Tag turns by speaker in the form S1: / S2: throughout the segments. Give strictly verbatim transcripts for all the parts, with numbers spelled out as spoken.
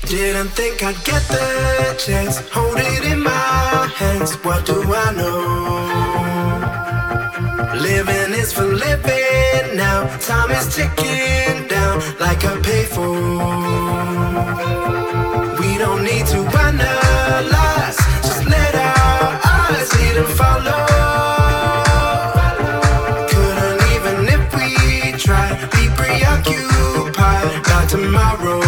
S1: Didn't think I'd get the chance, hold it in my hands. What do I know? Living is for living now. Time is ticking down like a payphone. We don't need to analyze, just let our eyes lead and follow. Couldn't even if we tried be preoccupied by tomorrow.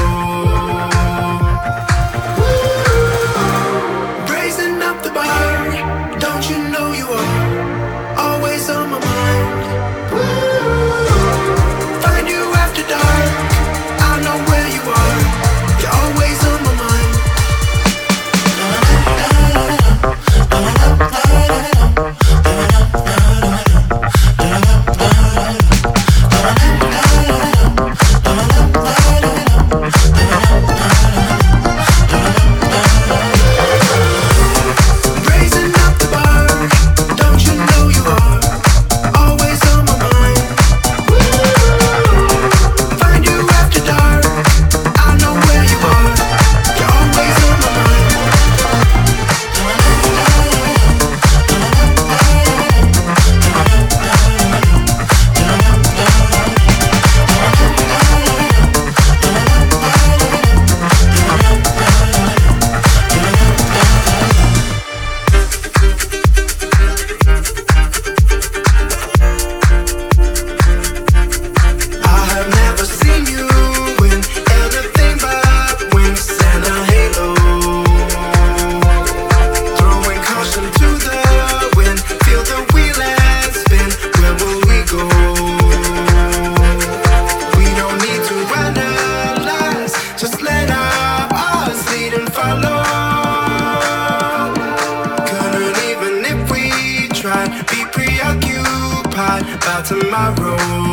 S1: Be preoccupied by tomorrow.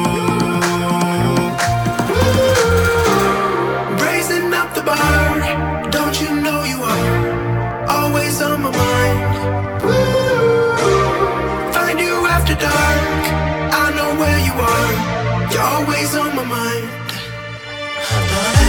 S1: Raising up the bar, don't you know you are always on my mind. Find you after dark, I know where you are. You're always on my mind.